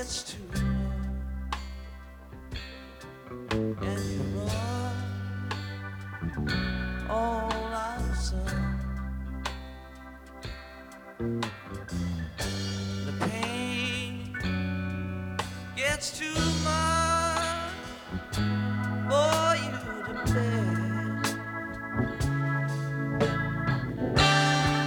gets too long and you run all out of sun. The pain gets too much